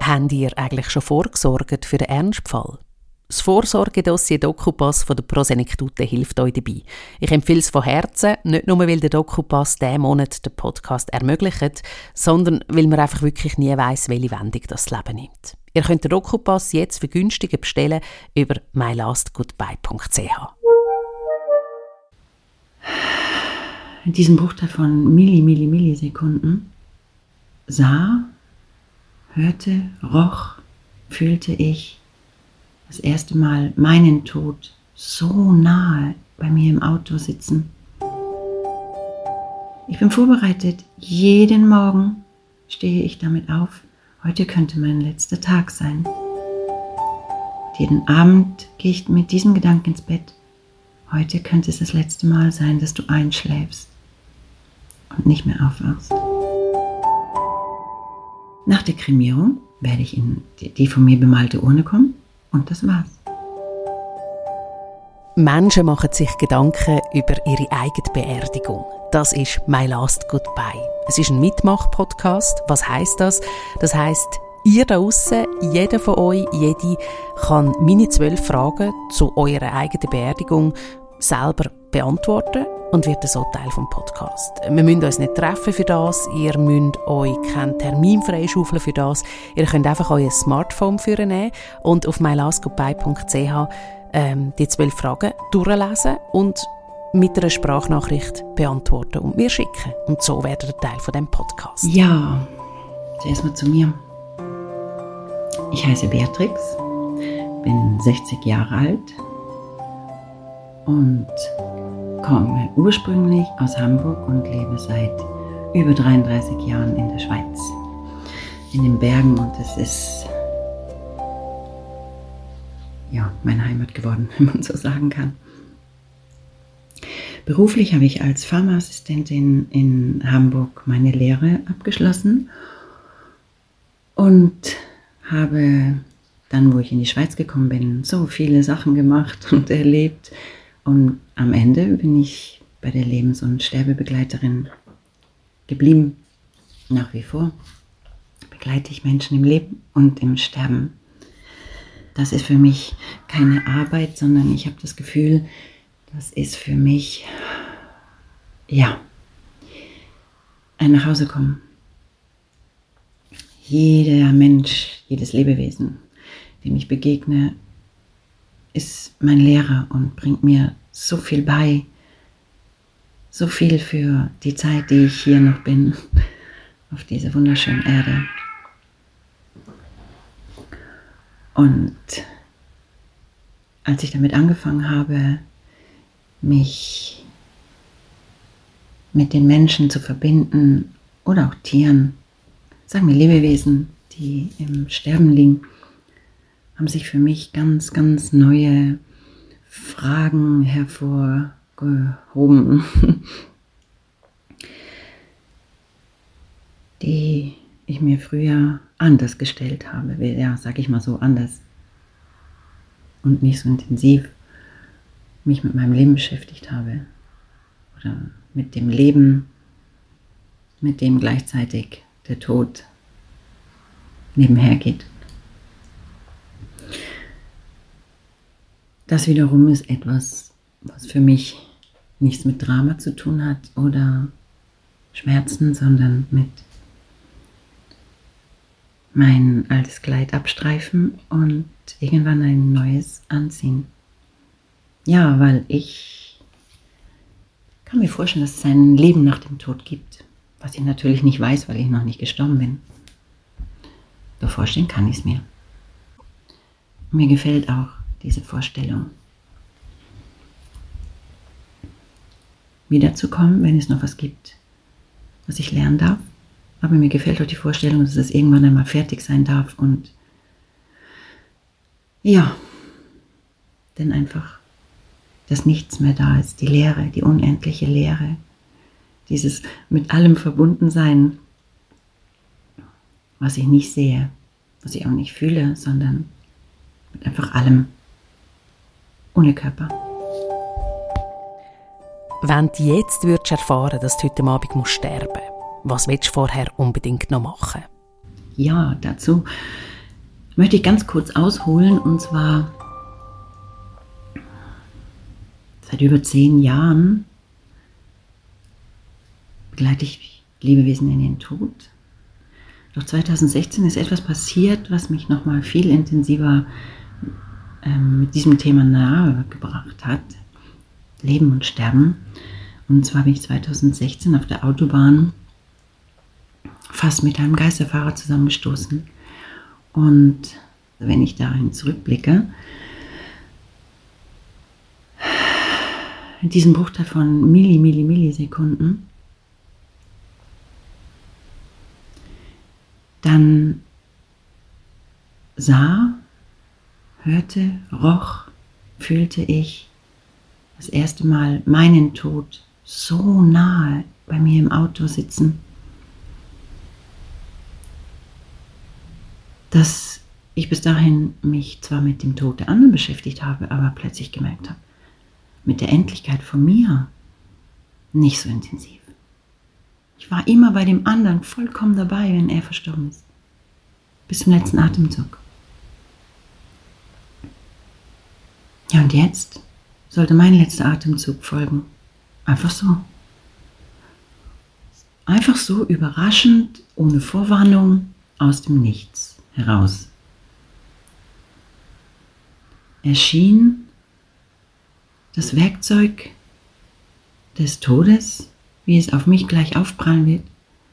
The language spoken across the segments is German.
Habt ihr eigentlich schon vorgesorgt für den Ernstfall? Das Vorsorgedossier Docupass von der Prosenektute hilft euch dabei. Ich empfehle es von Herzen, nicht nur, weil der Docupass diesen Monat den Podcast ermöglicht, sondern weil man einfach wirklich nie weiss, welche Wendung das Leben nimmt. Ihr könnt den Docupass jetzt für günstiger bestellen über mylastgoodbye.ch. In diesem Bruchteil von Millisekunden sah, hörte, roch, fühlte ich das erste Mal meinen Tod so nahe bei mir im Auto sitzen. Ich bin vorbereitet. Jeden Morgen stehe ich damit auf. Heute könnte mein letzter Tag sein. Und jeden Abend gehe ich mit diesem Gedanken ins Bett. Heute könnte es das letzte Mal sein, dass du einschläfst und nicht mehr aufwachst. Nach der Kremierung werde ich in die von mir bemalte Urne kommen und das war's. Menschen machen sich Gedanken über ihre eigene Beerdigung. Das ist «My Last Goodbye». Es ist ein Mitmach-Podcast. Was heisst das? Das heisst, ihr da draussen, jeder von euch, jede, kann meine 12 Fragen zu eurer eigenen Beerdigung selber beantworten und wird so Teil vom Podcast. Wir müssen uns nicht treffen für das, ihr müsst euch keinen Termin freischaufeln für das. Ihr könnt einfach euer Smartphone nehmen und auf mylastgoodbye.ch die 12 Fragen durchlesen und mit einer Sprachnachricht beantworten und mir schicken. Und so werdet ihr Teil von diesem Podcast. Ja, zuerst mal zu mir. Ich heiße Beatrix, bin 60 Jahre alt und komme ursprünglich aus Hamburg und lebe seit über 33 Jahren in der Schweiz, in den Bergen, und es ist meine Heimat geworden, wenn man so sagen kann. Beruflich habe ich als Pharmaassistentin in Hamburg meine Lehre abgeschlossen und habe dann, wo ich in die Schweiz gekommen bin, so viele Sachen gemacht und erlebt. Und am Ende bin ich bei der Lebens- und Sterbebegleiterin geblieben. Nach wie vor begleite ich Menschen im Leben und im Sterben. Das ist für mich keine Arbeit, sondern ich habe das Gefühl, das ist für mich, ein Nachhausekommen. Jeder Mensch, jedes Lebewesen, dem ich begegne, ist mein Lehrer und bringt mir so viel bei, so viel für die Zeit, die ich hier noch bin, auf dieser wunderschönen Erde. Und als ich damit angefangen habe, mich mit den Menschen zu verbinden oder auch Tieren, sagen wir Lebewesen, die im Sterben liegen, haben sich für mich ganz, ganz neue Fragen hervorgehoben, die ich mir früher anders gestellt habe, sag ich mal so, anders und nicht so intensiv mich mit meinem Leben beschäftigt habe oder mit dem Leben, mit dem gleichzeitig der Tod nebenher geht. Das wiederum ist etwas, was für mich nichts mit Drama zu tun hat oder Schmerzen, sondern mit mein altes Kleid abstreifen und irgendwann ein neues anziehen. Ja, weil ich kann mir vorstellen, dass es ein Leben nach dem Tod gibt, was ich natürlich nicht weiß, weil ich noch nicht gestorben bin. Doch vorstellen kann ich es mir. Mir gefällt auch diese Vorstellung, wiederzukommen, wenn es noch was gibt, was ich lernen darf. Aber mir gefällt auch die Vorstellung, dass es irgendwann einmal fertig sein darf und denn einfach, dass nichts mehr da ist, die Leere, die unendliche Leere, dieses mit allem verbunden sein, was ich nicht sehe, was ich auch nicht fühle, sondern mit einfach allem, ohne Körper. Wenn du jetzt erfahren würdest, dass du heute Abend sterben musst, was willst du vorher unbedingt noch machen? Ja, dazu möchte ich ganz kurz ausholen, und zwar seit über 10 Jahren begleite ich Lebewesen in den Tod. Doch 2016 ist etwas passiert, was mich nochmal viel intensiver mit diesem Thema nahe gebracht hat. Leben und Sterben. Und zwar bin ich 2016 auf der Autobahn fast mit einem Geisterfahrer zusammengestoßen. Und wenn ich dahin zurückblicke, in diesem Bruchteil von Millisekunden, dann sah, hörte, roch, fühlte ich das erste Mal meinen Tod so nahe bei mir im Auto sitzen, dass ich bis dahin mich zwar mit dem Tod der anderen beschäftigt habe, aber plötzlich gemerkt habe, mit der Endlichkeit von mir nicht so intensiv. Ich war immer bei dem anderen vollkommen dabei, wenn er verstorben ist. Bis zum letzten Atemzug. Ja, und jetzt sollte mein letzter Atemzug folgen. Einfach so. Einfach so überraschend, ohne Vorwarnung, aus dem Nichts heraus. Erschien das Werkzeug des Todes, wie es auf mich gleich aufprallen wird.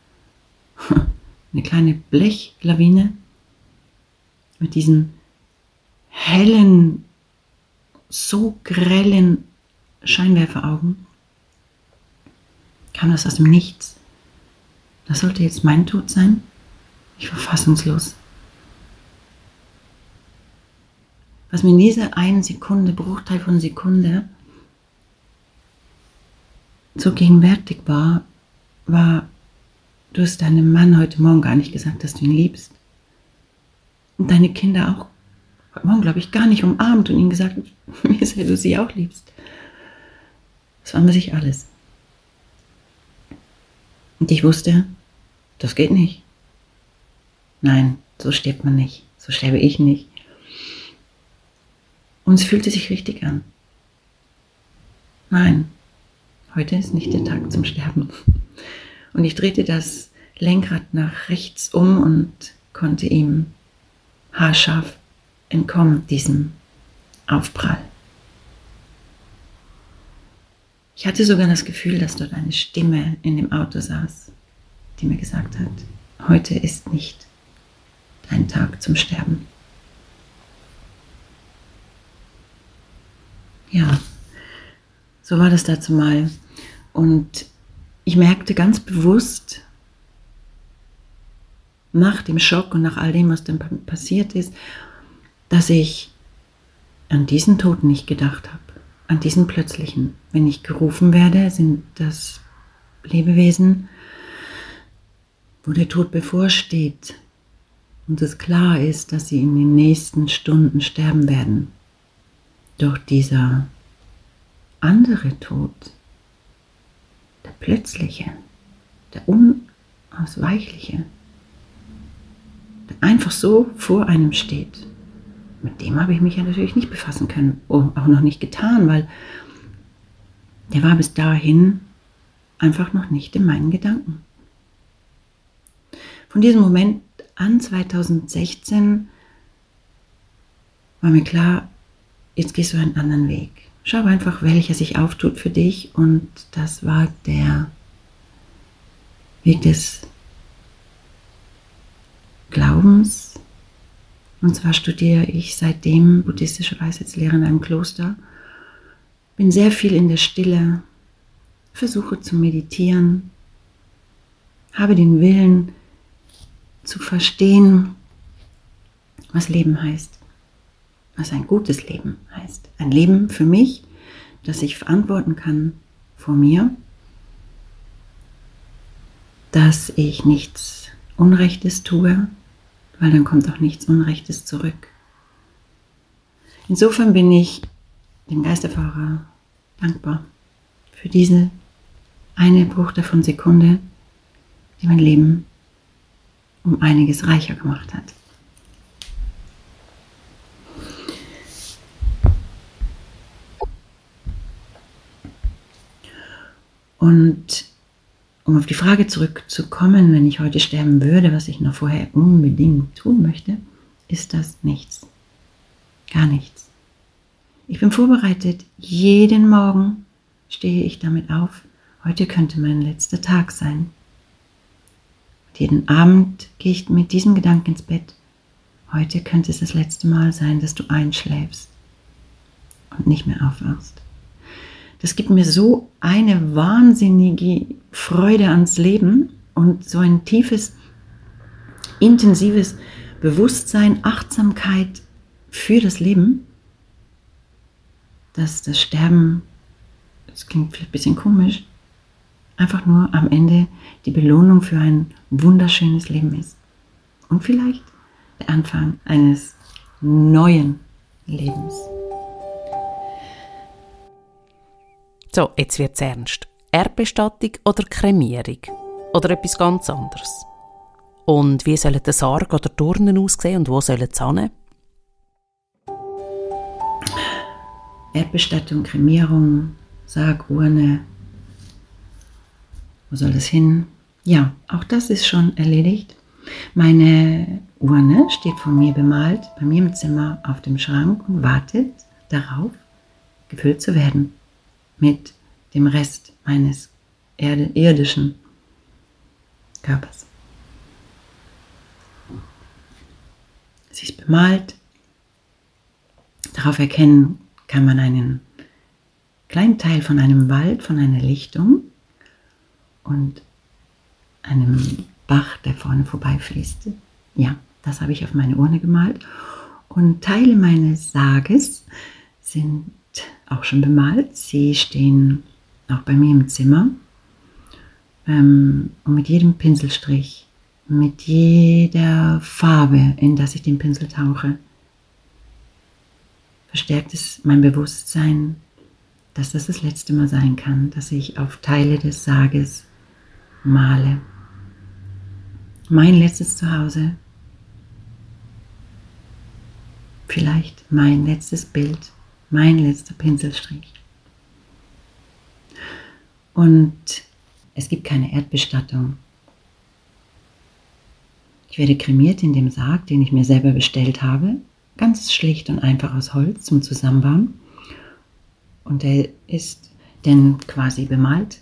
Eine kleine Blechlawine mit diesen hellen, so grellen Scheinwerferaugen. Kam das aus dem Nichts? Das sollte jetzt mein Tod sein? Ich war fassungslos. Was mir in dieser einen Sekunde, Bruchteil von Sekunde, so gegenwärtig war, du hast deinem Mann heute Morgen gar nicht gesagt, dass du ihn liebst. Und deine Kinder auch heute Morgen, glaube ich, gar nicht umarmt und ihnen gesagt, wie sehr du sie auch liebst. Das war mir sich alles. Und ich wusste, das geht nicht. Nein, so stirbt man nicht. So sterbe ich nicht. Und es fühlte sich richtig an. Nein, heute ist nicht der Tag zum Sterben. Und ich drehte das Lenkrad nach rechts um und konnte ihm haarscharf entkommen, diesem Aufprall. Ich hatte sogar das Gefühl, dass dort eine Stimme in dem Auto saß, die mir gesagt hat, heute ist nicht dein Tag zum Sterben. Ja, so war das dazu mal. Und ich merkte ganz bewusst, nach dem Schock und nach all dem, was dann passiert ist, dass ich an diesen Tod nicht gedacht habe, an diesen plötzlichen. Wenn ich gerufen werde, sind das Lebewesen, wo der Tod bevorsteht und es klar ist, dass sie in den nächsten Stunden sterben werden. Doch dieser andere Tod, der plötzliche, der unausweichliche, der einfach so vor einem steht, mit dem habe ich mich ja natürlich nicht befassen können, auch noch nicht getan, weil der war bis dahin einfach noch nicht in meinen Gedanken. Von diesem Moment an, 2016, war mir klar, jetzt gehst du einen anderen Weg. Schau einfach, welcher sich auftut für dich. Und das war der Weg des Glaubens. Und zwar studiere ich seitdem buddhistische Weisheitslehre in einem Kloster. Bin sehr viel in der Stille, versuche zu meditieren, habe den Willen zu verstehen, was Leben heißt. Was ein gutes Leben heißt. Ein Leben für mich, das ich verantworten kann vor mir, dass ich nichts Unrechtes tue, weil dann kommt auch nichts Unrechtes zurück. Insofern bin ich dem Geisterfahrer dankbar für diese eine Bruchteil von Sekunde, die mein Leben um einiges reicher gemacht hat. Und um auf die Frage zurückzukommen, wenn ich heute sterben würde, was ich noch vorher unbedingt tun möchte, ist das nichts. Gar nichts. Ich bin vorbereitet. Jeden Morgen stehe ich damit auf. Heute könnte mein letzter Tag sein. Und jeden Abend gehe ich mit diesem Gedanken ins Bett. Heute könnte es das letzte Mal sein, dass du einschläfst und nicht mehr aufwachst. Das gibt mir so eine wahnsinnige Freude ans Leben und so ein tiefes, intensives Bewusstsein, Achtsamkeit für das Leben, dass das Sterben, das klingt vielleicht ein bisschen komisch, einfach nur am Ende die Belohnung für ein wunderschönes Leben ist. Und vielleicht der Anfang eines neuen Lebens. So, jetzt wird's ernst. Erdbestattung oder Kremierung? Oder etwas ganz anderes? Und wie sollen der Sarg oder die Urnen aussehen und wo sollen sie hin? Erdbestattung, Kremierung, Sarg, Urne. Wo soll das hin? Ja, auch das ist schon erledigt. Meine Urne steht vor mir bemalt, bei mir im Zimmer auf dem Schrank und wartet darauf, gefüllt zu werden mit dem Rest meines irdischen Körpers. Sie ist bemalt. Darauf erkennen kann man einen kleinen Teil von einem Wald, von einer Lichtung und einem Bach, der vorne vorbeifließt. Ja, das habe ich auf meine Urne gemalt. Und Teile meines Sarges sind auch schon bemalt. Sie stehen auch bei mir im Zimmer. Und mit jedem Pinselstrich, mit jeder Farbe, in das ich den Pinsel tauche, verstärkt es mein Bewusstsein, dass das das letzte Mal sein kann, dass ich auf Teile des Sarges male. Mein letztes Zuhause, vielleicht mein letztes Bild, mein letzter Pinselstrich. Und es gibt keine Erdbestattung. Ich werde kremiert in dem Sarg, den ich mir selber bestellt habe, ganz schlicht und einfach aus Holz zum Zusammenbauen. Und der ist dann quasi bemalt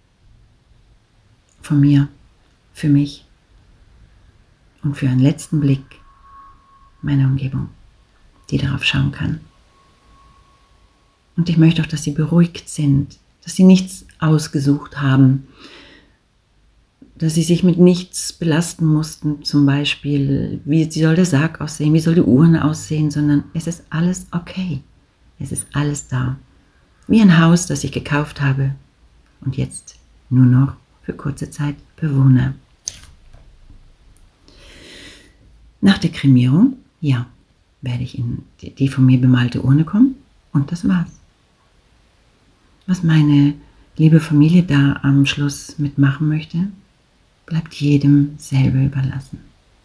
von mir, für mich und für einen letzten Blick meiner Umgebung, die darauf schauen kann. Und ich möchte auch, dass sie beruhigt sind, dass sie nichts ausgesucht haben, dass sie sich mit nichts belasten mussten, zum Beispiel, wie soll der Sarg aussehen, wie soll die Urne aussehen, sondern es ist alles okay. Es ist alles da. Wie ein Haus, das ich gekauft habe und jetzt nur noch für kurze Zeit bewohne. Nach der Kremierung, ja, werde ich in die von mir bemalte Urne kommen und das war's. Was meine liebe Familie da am Schluss mitmachen möchte, bleibt jedem selber überlassen.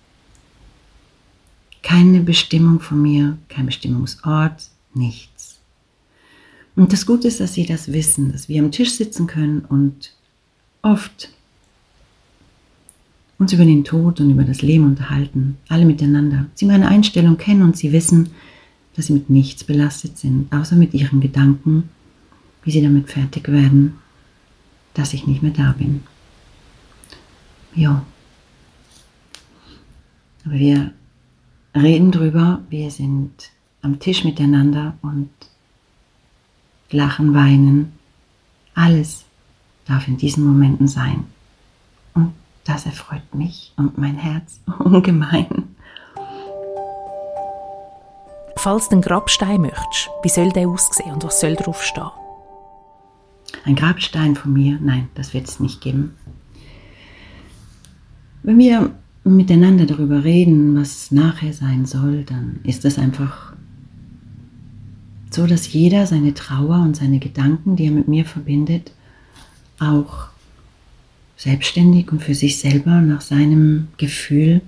Keine Bestimmung von mir, kein Bestimmungsort, nichts. Und das Gute ist, dass sie das wissen, dass wir am Tisch sitzen können und oft uns über den Tod und über das Leben unterhalten, alle miteinander. Sie meine Einstellung kennen und sie wissen, dass sie mit nichts belastet sind, außer mit ihren Gedanken, wie sie damit fertig werden, dass ich nicht mehr da bin. Ja. Aber wir reden drüber, wir sind am Tisch miteinander und lachen, weinen. Alles darf in diesen Momenten sein. Und das erfreut mich und mein Herz ungemein. Falls du einen Grabstein möchtest, wie soll der aussehen und was soll drauf stehen? Ein Grabstein von mir? Nein, das wird es nicht geben. Wenn wir miteinander darüber reden, was nachher sein soll, dann ist es einfach so, dass jeder seine Trauer und seine Gedanken, die er mit mir verbindet, auch selbstständig und für sich selber nach seinem Gefühl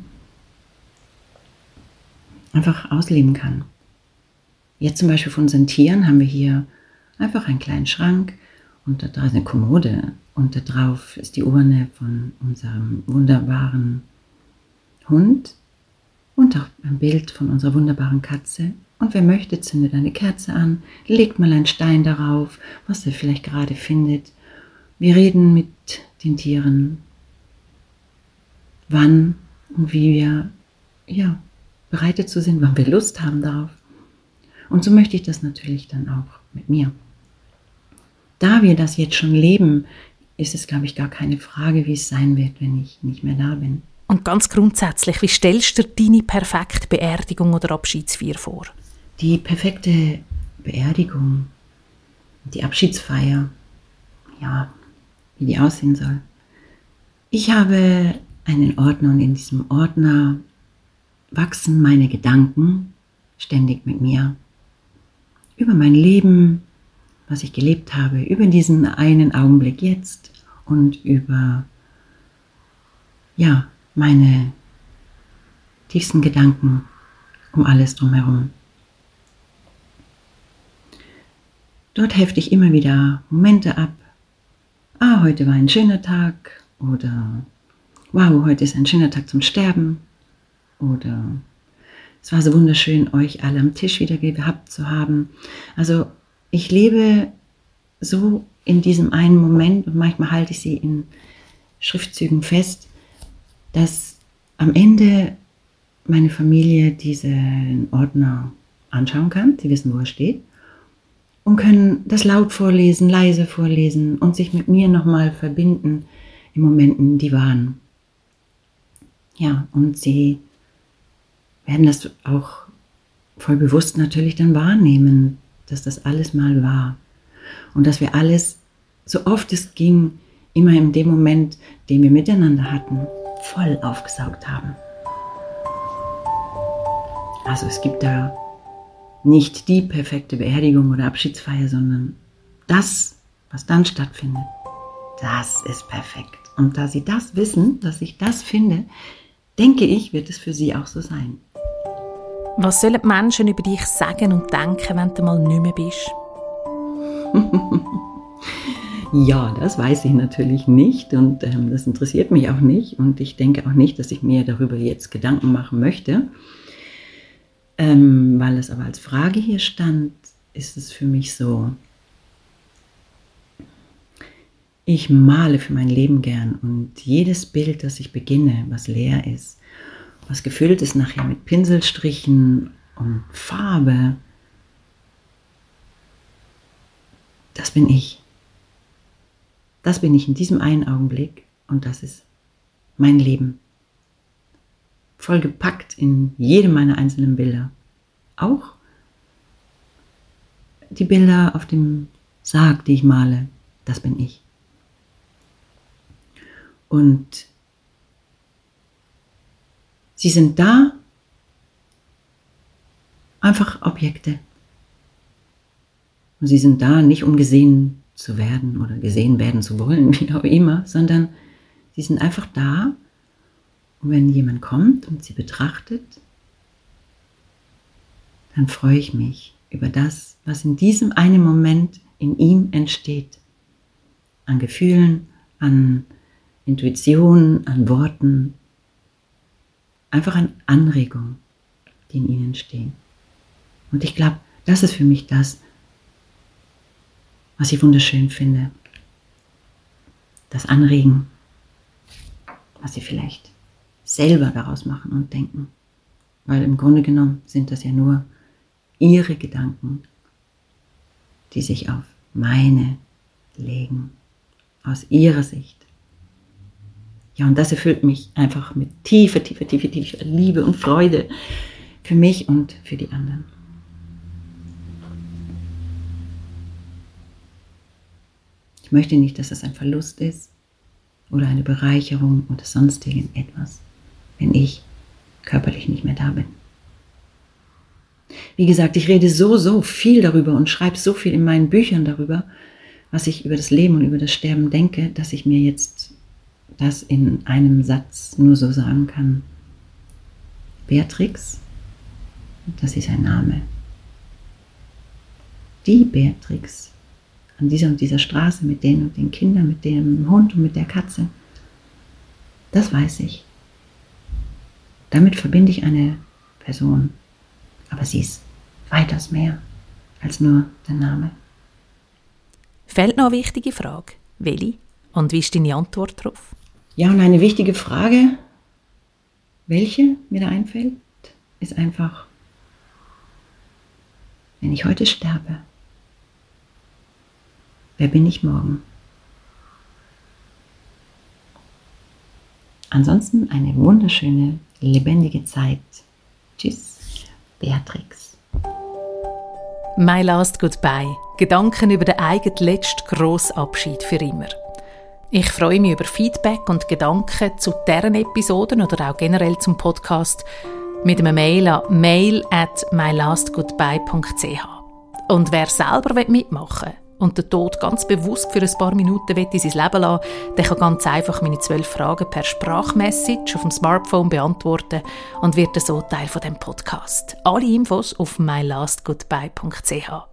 einfach ausleben kann. Jetzt zum Beispiel von unseren Tieren haben wir hier einfach einen kleinen Schrank Und da ist eine Kommode und da drauf ist die Urne von unserem wunderbaren Hund und auch ein Bild von unserer wunderbaren Katze. Und wer möchte, zündet eine Kerze an, legt mal einen Stein darauf, was er vielleicht gerade findet. Wir reden mit den Tieren, wann und wie wir bereit dazu sind, wann wir Lust haben darauf. Und so möchte ich das natürlich dann auch mit mir. Da wir das jetzt schon leben, ist es, glaube ich, gar keine Frage, wie es sein wird, wenn ich nicht mehr da bin. Und ganz grundsätzlich, wie stellst du dir deine perfekte Beerdigung oder Abschiedsfeier vor? Die perfekte Beerdigung, die Abschiedsfeier, wie die aussehen soll. Ich habe einen Ordner und in diesem Ordner wachsen meine Gedanken ständig mit mir über mein Leben, was ich gelebt habe, über diesen einen Augenblick jetzt und über meine tiefsten Gedanken um alles drumherum. Dort hefte ich immer wieder Momente ab. Heute war ein schöner Tag oder wow, heute ist ein schöner Tag zum Sterben oder es war so wunderschön, euch alle am Tisch wieder gehabt zu haben. Also ich lebe so in diesem einen Moment und manchmal halte ich sie in Schriftzügen fest, dass am Ende meine Familie diesen Ordner anschauen kann. Sie wissen, wo er steht. Und können das laut vorlesen, leise vorlesen und sich mit mir nochmal verbinden in Momenten, die waren. Ja, und sie werden das auch voll bewusst natürlich dann wahrnehmen, dass das alles mal war. Und dass wir alles, so oft es ging, immer in dem Moment, den wir miteinander hatten, voll aufgesaugt haben. Also es gibt da nicht die perfekte Beerdigung oder Abschiedsfeier, sondern das, was dann stattfindet, das ist perfekt. Und da sie das wissen, dass ich das finde, denke ich, wird es für sie auch so sein. Was sollen die Menschen über dich sagen und denken, wenn du mal nicht mehr bist? Ja, das weiß ich natürlich nicht und das interessiert mich auch nicht. Und ich denke auch nicht, dass ich mir darüber jetzt Gedanken machen möchte. Weil es aber als Frage hier stand, ist es für mich so, ich male für mein Leben gern und jedes Bild, das ich beginne, was leer ist, was gefüllt ist nachher mit Pinselstrichen und Farbe, das bin ich. Das bin ich in diesem einen Augenblick und das ist mein Leben. Vollgepackt in jedem meiner einzelnen Bilder. Auch die Bilder auf dem Sarg, die ich male, das bin ich. Und sie sind da, einfach Objekte. Und sie sind da, nicht um gesehen zu werden oder gesehen werden zu wollen, wie auch immer, sondern sie sind einfach da. Und wenn jemand kommt und sie betrachtet, dann freue ich mich über das, was in diesem einen Moment in ihm entsteht. An Gefühlen, an Intuitionen, an Worten, einfach an Anregungen, die in ihnen entstehen. Und ich glaube, das ist für mich das, was ich wunderschön finde. Das Anregen, was sie vielleicht selber daraus machen und denken. Weil im Grunde genommen sind das ja nur ihre Gedanken, die sich auf meine legen, aus ihrer Sicht. Ja, und das erfüllt mich einfach mit tiefer Liebe und Freude für mich und für die anderen. Ich möchte nicht, dass es ein Verlust ist oder eine Bereicherung oder sonst irgendetwas, wenn ich körperlich nicht mehr da bin. Wie gesagt, ich rede so viel darüber und schreibe so viel in meinen Büchern darüber, was ich über das Leben und über das Sterben denke, dass ich mir jetzt das in einem Satz nur so sagen kann. Beatrix, das ist ein Name. Die Beatrix, an dieser und dieser Straße mit den und den Kindern, mit dem Hund und mit der Katze. Das weiß ich. Damit verbinde ich eine Person. Aber sie ist weitaus mehr als nur der Name. Fehlt noch eine wichtige Frage. Welche? Und wie ist deine Antwort darauf? Ja, und eine wichtige Frage, welche mir da einfällt, ist einfach, wenn ich heute sterbe, wer bin ich morgen? Ansonsten eine wunderschöne, lebendige Zeit. Tschüss, Beatrix. My Last Goodbye. Gedanken über den eigenen letzten grossen Abschied für immer. Ich freue mich über Feedback und Gedanken zu deren Episoden oder auch generell zum Podcast mit einem Mail an mail@mylastgoodbye.ch. Und wer selber mitmachen will und den Tod ganz bewusst für ein paar Minuten in sein Leben lassen, der kann ganz einfach meine 12 Fragen per Sprachmessage auf dem Smartphone beantworten und wird so Teil von dem Podcast. Alle Infos auf mylastgoodbye.ch.